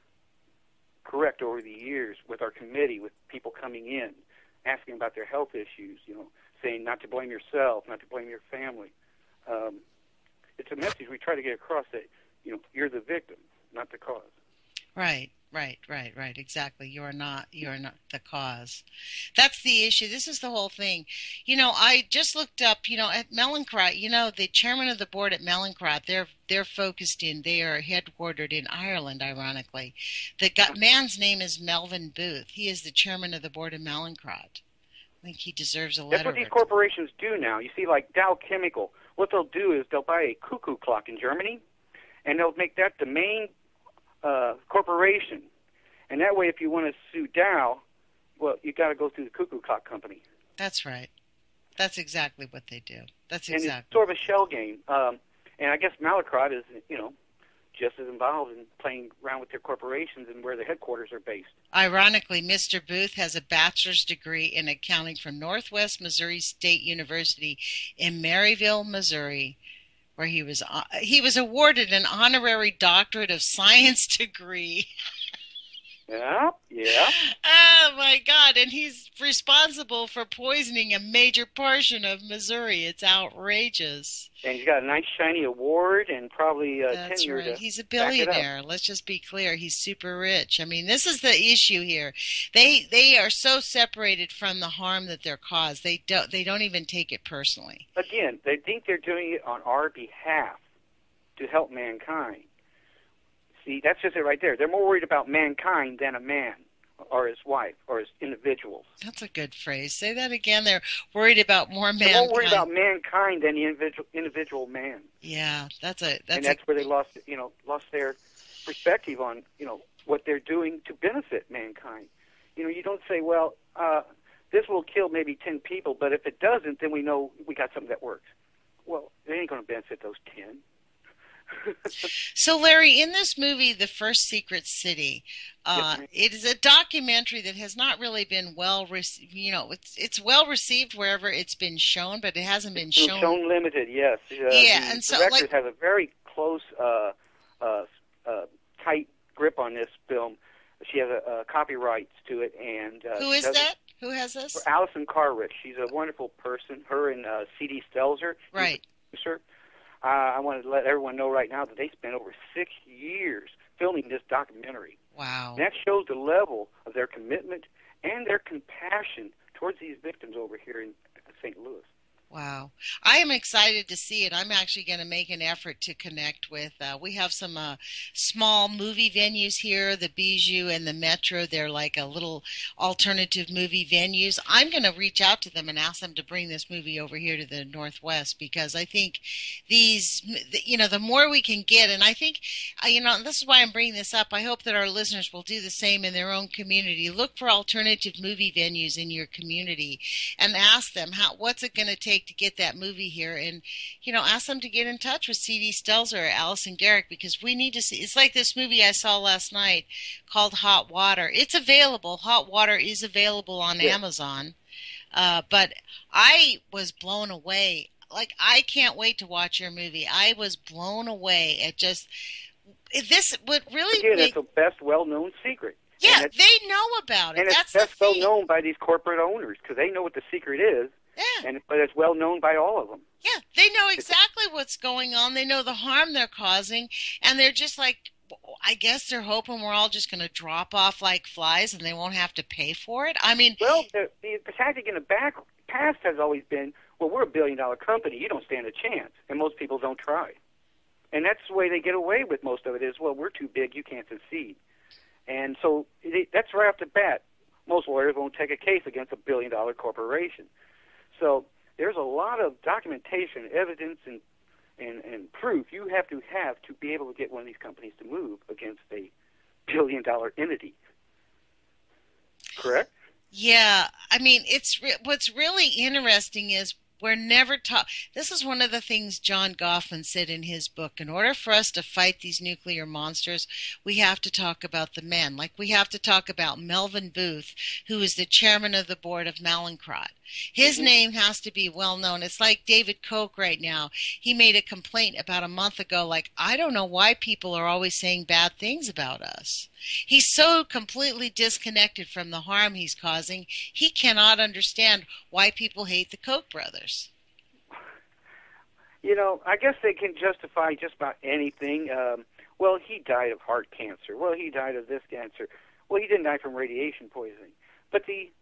correct over the years with our committee, with people coming in, asking about their health issues, saying not to blame yourself, not to blame your family. It's a message we try to get across that, you're the victim, not the cause. Right. Exactly. You're not the cause. That's the issue. This is the whole thing. I just looked up, at Mallinckrodt, the chairman of the board at Mallinckrodt, they're focused they are headquartered in Ireland, ironically. The man's name is Melvin Booth. He is the chairman of the board of Mallinckrodt. I think he deserves a letter. That's what these corporations do now. You see, like Dow Chemical, what they'll do is they'll buy a cuckoo clock in Germany, and they'll make that the main corporation. And that way, if you want to sue Dow, well, you got to go through the cuckoo clock company. That's right. That's exactly what they do. And it's sort of a shell game. And I guess Mallinckrodt is, just as involved in playing around with their corporations and where their headquarters are based. Ironically, Mr. Booth has a bachelor's degree in accounting from Northwest Missouri State University in Maryville, Missouri, where he was awarded an honorary doctorate of science degree. Yeah. Oh, my God. And he's responsible for poisoning a major portion of Missouri. It's outrageous. And he's got a nice, shiny award and probably That's tenure right. to He's a billionaire. Let's just be clear. He's super rich. I mean, this is the issue here. They are so separated from the harm that they're caused. They don't even take it personally. Again, they think they're doing it on our behalf to help mankind. See, that's just it right there. They're more worried about mankind than a man or his wife or his individuals. That's a good phrase. Say that again. They're worried about more mankind. They're more worried about mankind than the individual man. Yeah, that's where they lost their perspective on, what they're doing to benefit mankind. You don't say, well, this will kill maybe 10 people, but if it doesn't, then we know we got something that works. Well, it ain't going to benefit those 10. So, Larry, in this movie, The First Secret City, it is a documentary that has not really been well received. You know, it's well received wherever it's been shown, but it hasn't been shown. Shown limited, yes. Yeah, and so the director has a very close, tight grip on this film. She has copyrights to it, and who is that? Who has this? Alison Carrich. She's a wonderful person. Her and C.D. Stelzer, right? Producer. I wanted to let everyone know right now that they spent over 6 years filming this documentary. Wow. And that shows the level of their commitment and their compassion towards these victims over here in St. Louis. Wow. I am excited to see it. I'm actually going to make an effort to connect with, we have some small movie venues here, the Bijou and the Metro. They're like a little alternative movie venues. I'm going to reach out to them and ask them to bring this movie over here to the Northwest, because I think these, you know, the more we can get, and I think, you know, this is why I'm bringing this up. I hope that our listeners will do the same in their own community. Look for alternative movie venues in your community and ask them, what's it going to take to get that movie here, and you know, ask them to get in touch with C.D. Stelzer or Alison Garrick, because we need to see. It's like this movie I saw last night called Hot Water. It's available. Hot Water is available on Amazon, but I was blown away. Like, I can't wait to watch your movie. I was blown away at just this. What really it's the best well-known secret. Yeah, they know about it. And That's it's best well known by these corporate owners, because they know what the secret is. Yeah. But it's well known by all of them. Yeah, they know exactly what's going on. They know the harm they're causing, and they're just like, I guess they're hoping we're all just going to drop off like flies and they won't have to pay for it. I mean, well, the tactic in the past has always been, well, we're a billion-dollar company. You don't stand a chance, and most people don't try. And that's the way they get away with most of it is, well, we're too big, you can't succeed. And so that's right off the bat. Most lawyers won't take a case against a billion-dollar corporation. So there's a lot of documentation, evidence, and proof you have to be able to get one of these companies to move against a billion-dollar entity. Correct? Yeah. I mean, what's really interesting is we're never taught. This is one of the things John Goffman said in his book. In order for us to fight these nuclear monsters, we have to talk about the men. Like, we have to talk about Melvin Booth, who is the chairman of the board of Mallinckrodt. His name has to be well known. It's like David Koch right now. He made a complaint about a month ago, like, I don't know why people are always saying bad things about us. He's so completely disconnected from the harm he's causing, he cannot understand why people hate the Koch brothers. You know, I guess they can justify just about anything. Well, he died of heart cancer. Well, he died of this cancer. Well, he didn't die from radiation poisoning. But the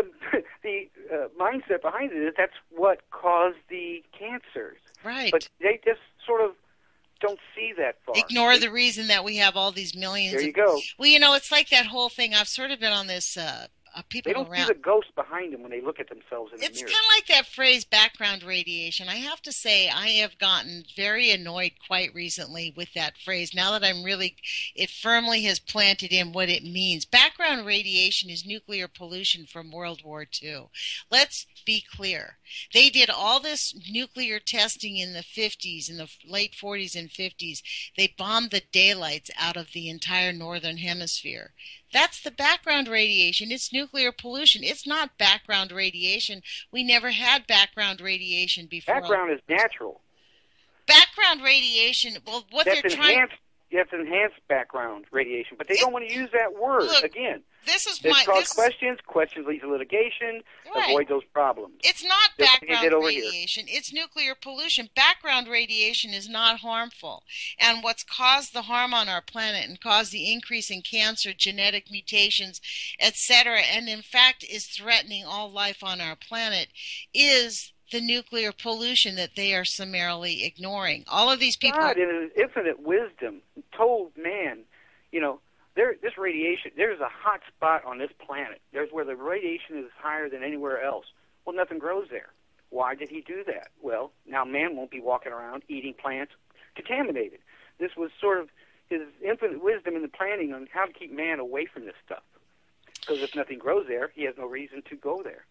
mindset behind it is that's what caused the cancers. Right. But they just sort of don't see that far. Ignore the reason that we have all these millions. There you go. Well, you know, it's like that whole thing. I've sort of been on this people they don't around. see the ghost behind them when they look at themselves in the mirror. It's kind of like that phrase, background radiation. I have to say, I have gotten very annoyed quite recently with that phrase. Now that it firmly has planted in what it means. Background radiation is nuclear pollution from World War II. Let's be clear. They did all this nuclear testing in the 50s, in the late 40s and 50s. They bombed the daylights out of the entire northern hemisphere. That's the background radiation. It's nuclear pollution. It's not background radiation. We never had background radiation before. Background is natural. Background radiation, well, what That's they're trying... You have to enhance background radiation, but they don't want to use that word. Look, again. This is questions lead to litigation, right. Avoid those problems. It's not just background radiation. It's nuclear pollution. Background radiation is not harmful. And what's caused the harm on our planet and caused the increase in cancer, genetic mutations, etc., and in fact is threatening all life on our planet is the nuclear pollution that they are summarily ignoring. All of these people... God, in His infinite wisdom, told man, you know, this radiation, there's a hot spot on this planet. There's where the radiation is higher than anywhere else. Well, nothing grows there. Why did He do that? Well, now man won't be walking around eating plants contaminated. This was sort of His infinite wisdom in the planning on how to keep man away from this stuff. Because if nothing grows there, He has no reason to go there.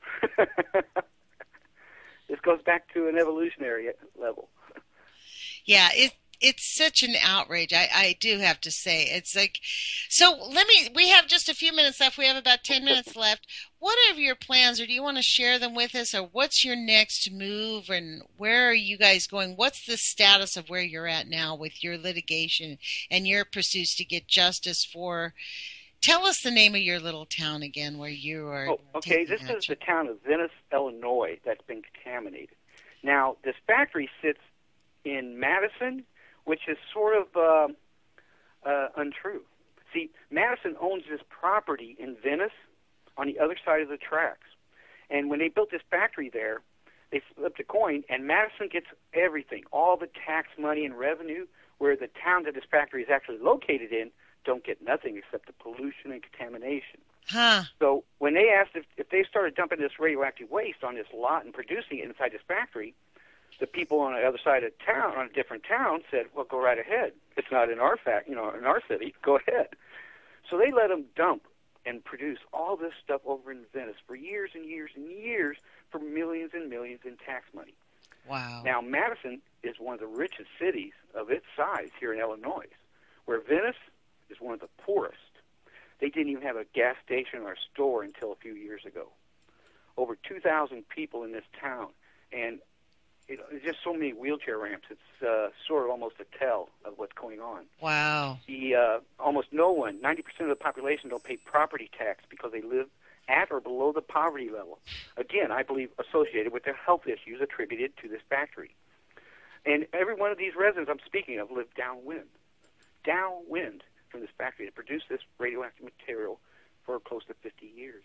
This goes back to an evolutionary level. Yeah, it's such an outrage. I do have to say. It's like, so we have just a few minutes left. We have about 10 minutes left. What are your plans, or do you want to share them with us, or what's your next move, and where are you guys going? What's the status of where you're at now with your litigation and your pursuits to get justice for? Tell us the name of your little town again where you are. Oh, okay. This is the town of Venice, Illinois, that's been contaminated. Now, this factory sits in Madison, which is sort of untrue. See, Madison owns this property in Venice on the other side of the tracks. And when they built this factory there, they flipped a coin, and Madison gets everything, all the tax money and revenue, where the town that this factory is actually located in don't get nothing except the pollution and contamination. Huh. So when they asked if they started dumping this radioactive waste on this lot and producing it inside this factory, the people on the other side of town, on a different town, said, "Well, go right ahead. It's not in our in our city. Go ahead." So they let them dump and produce all this stuff over in Venice for years and years and years for millions and millions in tax money. Wow. Now, Madison is one of the richest cities of its size here in Illinois, where Venice is one of the poorest. They didn't even have a gas station or a store until a few years ago. Over 2,000 people in this town, and there's just so many wheelchair ramps. It's sort of almost a tell of what's going on. Wow. Almost no one, 90% of the population, don't pay property tax because they live at or below the poverty level. Again, I believe associated with the health issues attributed to this factory. And every one of these residents I'm speaking of live downwind from this factory to produce this radioactive material for close to 50 years.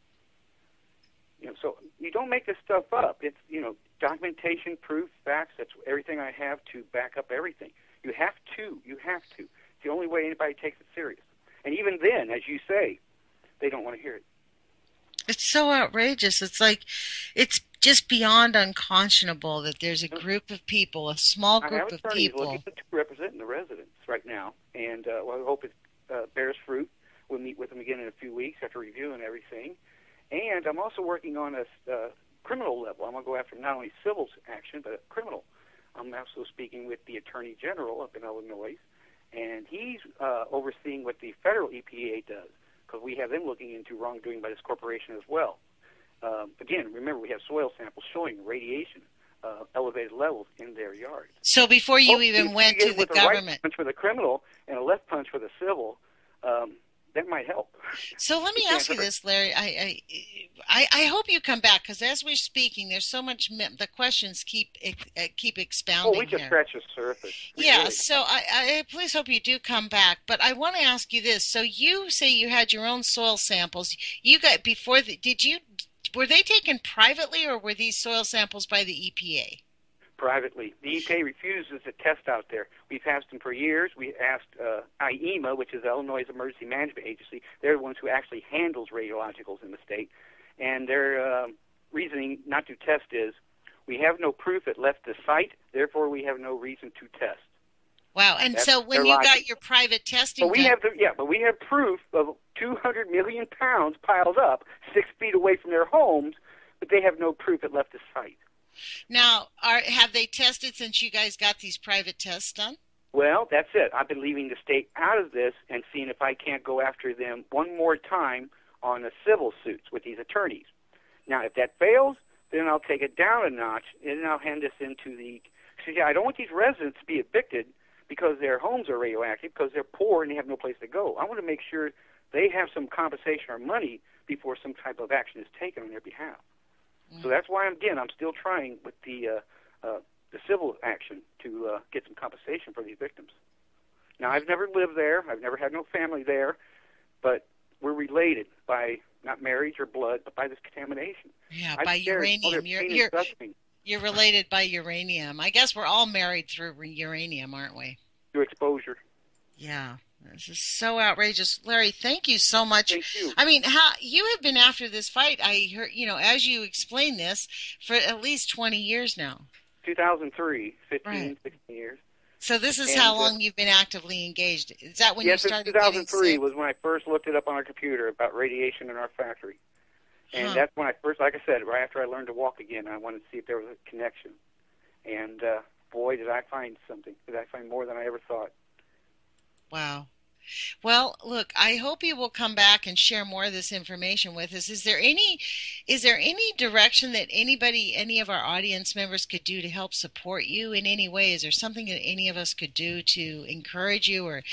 So you don't make this stuff up. It's, documentation, proof, facts. That's everything I have to back up everything. You have to. It's the only way anybody takes it serious. And even then, as you say, they don't want to hear it. It's so outrageous. It's like, it's just beyond unconscionable that there's a group of people, a small group of people. Looking to representing the residents right now, and I hope it bears fruit. We'll meet with them again in a few weeks after reviewing everything. And I'm also working on a criminal level. I'm going to go after not only civil action, but criminal. I'm also speaking with the Attorney General up in Illinois, and he's overseeing what the federal EPA does, because we have them looking into wrongdoing by this corporation as well. Again, remember, we have soil samples showing radiation elevated levels in their yards. So before you even went to the government. Right punch for the criminal and a left punch for the civil, that might help. So let me ask you this, Larry. I hope you come back, because as we're speaking, there's so much. The questions keep expounding. Oh, we just scratched the surface. Yeah. So I please hope you do come back. But I want to ask you this. So you say you had your own soil samples. You got were they taken privately, or were these soil samples by the EPA? Privately. The EPA refuses to test out there. We've asked them for years. We asked IEMA, which is Illinois Emergency Management Agency. They're the ones who actually handles radiologicals in the state. And their reasoning not to test is, we have no proof it left the site, therefore we have no reason to test. Wow. And that's so when you got your private testing but we have proof of 200 million pounds piled up 6 feet away from their homes, but they have no proof it left the site. Now, have they tested since you guys got these private tests done? Well, that's it. I've been leaving the state out of this and seeing if I can't go after them one more time on the civil suits with these attorneys. Now, if that fails, then I'll take it down a notch, and then I'll hand this into the... See, I don't want these residents to be evicted because their homes are radioactive, because they're poor and they have no place to go. I want to make sure they have some compensation or money before some type of action is taken on their behalf. So that's why, I'm still trying with the civil action to get some compensation for these victims. Now, I've never lived there. I've never had no family there, but we're related by not marriage or blood, but by this contamination. Yeah, by uranium. You're related by uranium. I guess we're all married through uranium, aren't we? Through exposure. Yeah. This is so outrageous. Larry, thank you so much. Thank you. I mean, you have been after this fight, I heard, as you explained this, for at least 20 years now. 2003, 15, right. 16 years. So this is how long you've been actively engaged. Is that when you started? Yes, 2003 was when I first looked it up on our computer about radiation in our factory. And that's when I first, like I said, right after I learned to walk again, I wanted to see if there was a connection. And boy, did I find something. Did I find more than I ever thought. Wow. Well, look, I hope you will come back and share more of this information with us. Is there any direction that any of our audience members could do to help support you in any way? Is there something that any of us could do to encourage you, or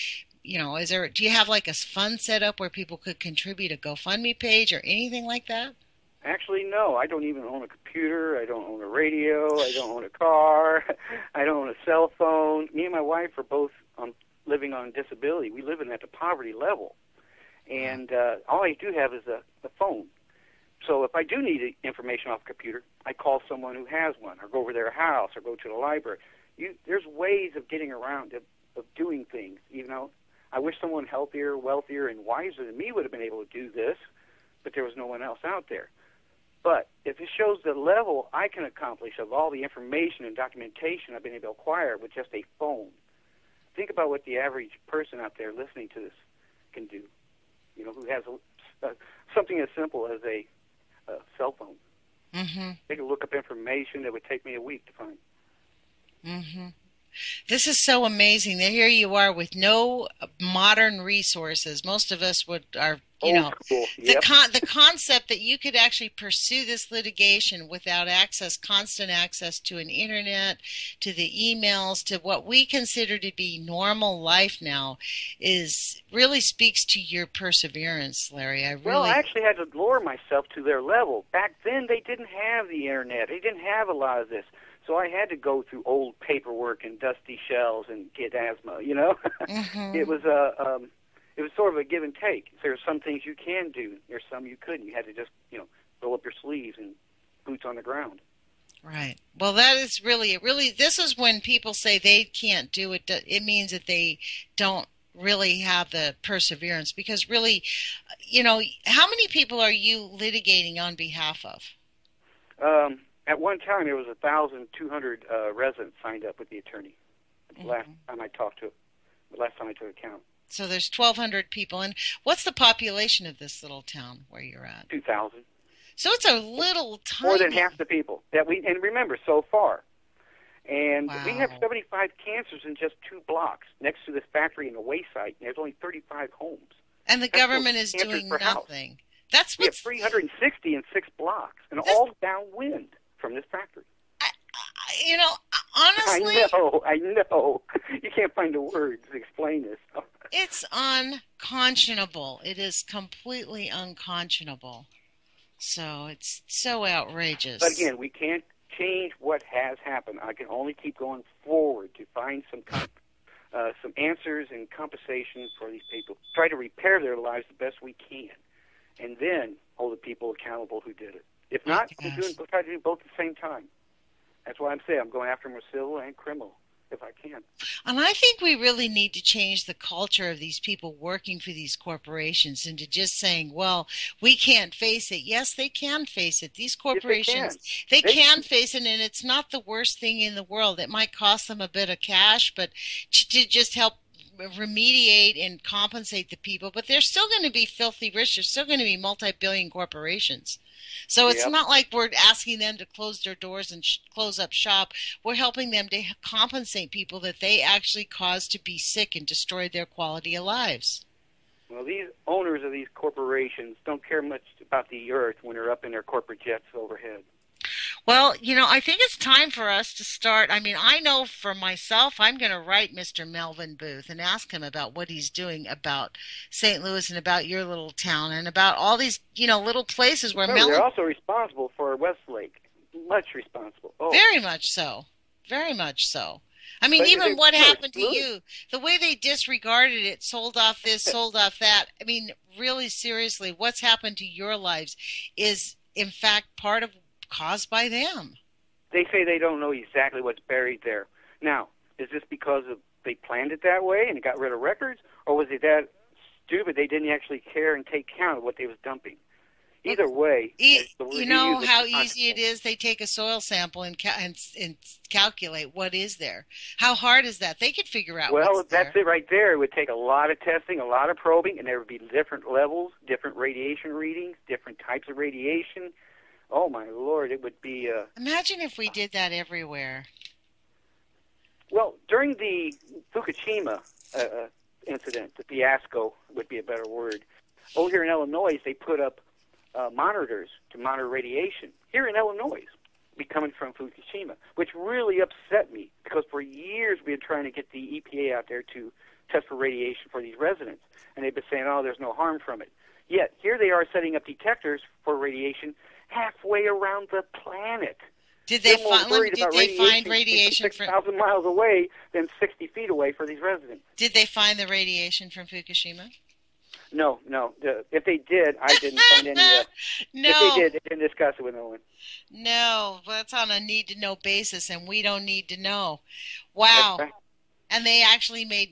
do you have like a fund set up where people could contribute a GoFundMe page or anything like that? Actually, no. I don't even own a computer. I don't own a radio. I don't own a car. I don't own a cell phone. Me and my wife are both living on disability. We live in at the poverty level. And all I do have is a phone. So if I do need information off a computer, I call someone who has one, or go over their house, or go to the library. There's ways of getting around of doing things, I wish someone healthier, wealthier, and wiser than me would have been able to do this, but there was no one else out there. But if it shows the level I can accomplish of all the information and documentation I've been able to acquire with just a phone, think about what the average person out there listening to this can do, who has something as simple as a cell phone. Mm-hmm. They can look up information that would take me a week to find. Mm-hmm. This is so amazing that here you are with no modern resources. Most of us Old school. Yep. The concept that you could actually pursue this litigation without constant access to an internet, to the emails, to what we consider to be normal life now, really speaks to your perseverance, Larry. Well, I actually had to lower myself to their level. Back then, they didn't have the internet. They didn't have a lot of this. So I had to go through old paperwork and dusty shells and get asthma, Mm-hmm. It was it was sort of a give and take. There are some things you can do. There's some you couldn't. You had to just, roll up your sleeves and boots on the ground. Right. Well, that is really, this is when people say they can't do it. It means that they don't really have the perseverance, because really, how many people are you litigating on behalf of? At one time, there was 1,200 residents signed up with the attorney. The last time I talked to him, the last time I took a count. So there's 1,200 people. And what's the population of this little town where you're at? 2,000. So it's a little tiny. More than half the people and remember, so far. And wow. We have 75 cancers in just 2 blocks next to this factory in the wayside. And there's only 35 homes. And the government is doing nothing. We have 360 in 6 blocks, and all downwind from this factory. Honestly, I know. You can't find the words to explain this. It's unconscionable. It is completely unconscionable. So it's so outrageous. But again, we can't change what has happened. I can only keep going forward to find some answers and compensation for these people. Try to repair their lives the best we can, and then hold the people accountable who did it. If not, we'll try to do both at the same time. That's why I'm saying I'm going after them with civil and criminal, if I can. And I think we really need to change the culture of these people working for these corporations into just saying, well, we can't face it. Yes, they can face it. These corporations, yes, they can face it, and it's not the worst thing in the world. It might cost them a bit of cash, but to just help remediate and compensate the people, but they're still going to be filthy rich. They're still going to be multi-billion corporations. So it's not like we're asking them to close their doors and close up shop. We're helping them to compensate people that they actually caused to be sick and destroyed their quality of lives. Well, these owners of these corporations don't care much about the earth when they're up in their corporate jets overhead. Well, I think it's time for us to start. I mean, I know for myself, I'm going to write Mr. Melvin Booth and ask him about what he's doing about St. Louis and about your little town and about all these, little places where they're also responsible for Westlake. Much responsible. Oh. Very much so. Very much so. I mean, even what happened to you, the way they disregarded it, sold off this, sold off that. I mean, really seriously, what's happened to your lives is, in fact, caused by them. They say they don't know exactly what's buried there. Now, is this because they planned it that way and it got rid of records, or was it that stupid they didn't actually care and take count of what they was dumping? Either way, you know how easy it is. They take a soil sample and calculate what is there. How hard is that? They could figure out. Well, what's there. That's it right there. It would take a lot of testing, a lot of probing, and there would be different levels, different radiation readings, different types of radiation. Oh my Lord, it would be. Imagine if we did that everywhere. Well, during the Fukushima incident, the fiasco would be a better word. Over here in Illinois, they put up monitors to monitor radiation here in Illinois, coming from Fukushima, which really upset me because for years we had been trying to get the EPA out there to test for radiation for these residents, and they've been saying, oh, there's no harm from it. Yet here they are setting up detectors for radiation halfway around the planet. Did they find radiation from 6,000 miles away than 60 feet away for these residents? Did they find the radiation from Fukushima? No. If they did, I didn't find any. No. If they did, they didn't discuss it with no one. No, that's on a need-to-know basis, and we don't need to know. Wow. Right. And they actually made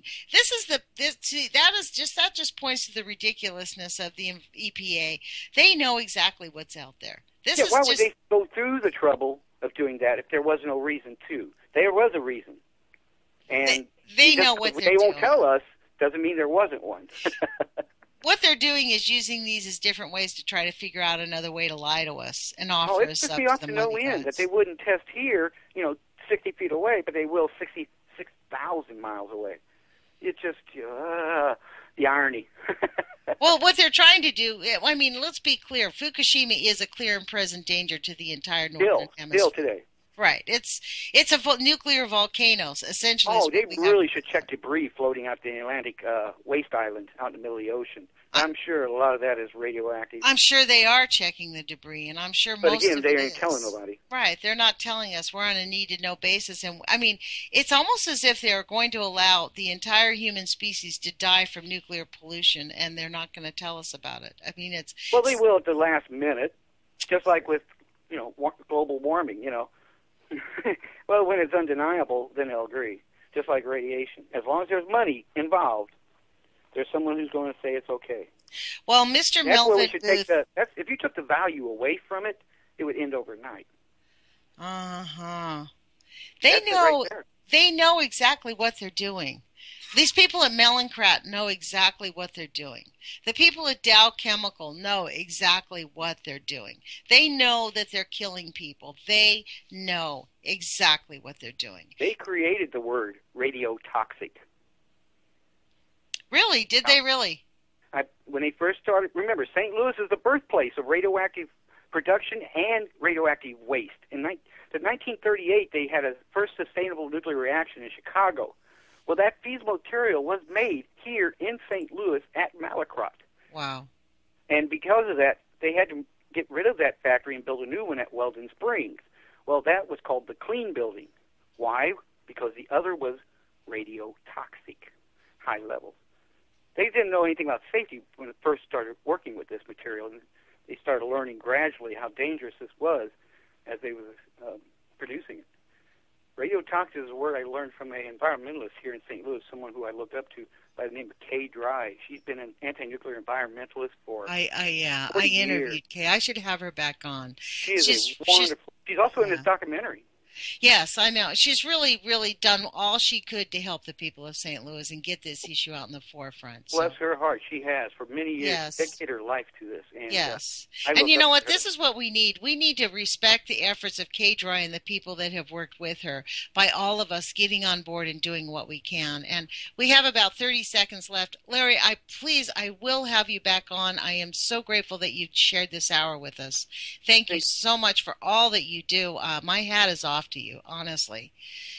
that just points to the ridiculousness of the EPA. They know exactly what's out there. Why would they go through the trouble of doing that if there was no reason to? There was a reason, and they know what they're doing. They won't tell us. Doesn't mean there wasn't one. What they're doing is using these as different ways to try to figure out another way to lie to us and offer us up to the money gods. That they wouldn't test here, 60 feet away, but they will 66,000 miles away. It's just the irony. Well, what they're trying to do, I mean, let's be clear. Fukushima is a clear and present danger to the entire northern hemisphere. Still today. Right. It's a nuclear volcano, essentially. Oh, they really should check debris floating out the Atlantic waste island out in the middle of the ocean. I'm sure a lot of that is radioactive. I'm sure they are checking the debris, and I'm sure most of it is. But again, they ain't telling nobody. Right. They're not telling us. We're on a need-to-know basis. And, I mean, it's almost as if they're going to allow the entire human species to die from nuclear pollution, and they're not going to tell us about it. I mean, it's... Well, they will at the last minute, just like with, global warming, Well, when it's undeniable, then they'll agree, just like radiation. As long as there's money involved, there's someone who's going to say it's okay. Well, Mr. Melvin Booth... if you took the value away from it, it would end overnight. Uh-huh. They know exactly what they're doing. These people at Mallinckrodt know exactly what they're doing. The people at Dow Chemical know exactly what they're doing. They know that they're killing people. They know exactly what they're doing. They created the word radiotoxic. Really? Did they really? When they first started, remember, St. Louis is the birthplace of radioactive production and radioactive waste. In 1938, they had a first sustainable nuclear reaction in Chicago. Well, that feasible material was made here in St. Louis at Mallinckrodt. Wow. And because of that, they had to get rid of that factory and build a new one at Weldon Springs. Well, that was called the Clean Building. Why? Because the other was radiotoxic, high levels. They didn't know anything about safety when they first started working with this material, and they started learning gradually how dangerous this was as they were producing it. Radiotoxic is a word I learned from an environmentalist here in St. Louis, someone who I looked up to by the name of Kay Dry. She's been an anti-nuclear environmentalist for I interviewed Kay. I should have her back on. She's wonderful. She's also in this documentary. Yes, I know. She's really, really done all she could to help the people of St. Louis and get this issue out in the forefront. Bless her heart. She has for many years. Yes. Dedicated her life to this. And, yes. And you know what? This is what we need. We need to respect the efforts of Kay Dry and the people that have worked with her by all of us getting on board and doing what we can. And we have about 30 seconds left. Larry, I will have you back on. I am so grateful that you shared this hour with us. Thank you so much for all that you do. My hat is off to you, honestly.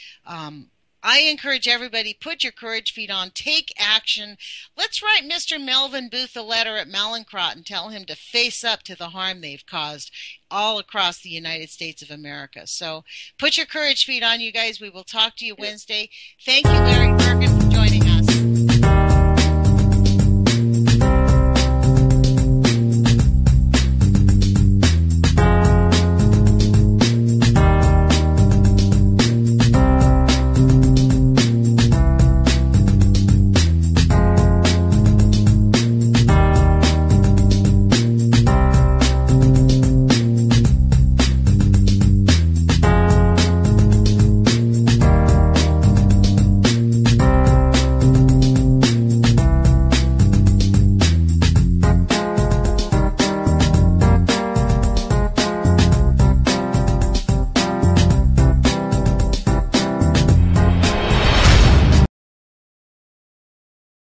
I encourage everybody, put your courage feet on, take action. Let's write Mr. Melvin Booth a letter at Mallinckrodt and tell him to face up to the harm they've caused all across the United States of America. So put your courage feet on, you guys. We will talk to you Wednesday. Thank you, Larry Bergen, for joining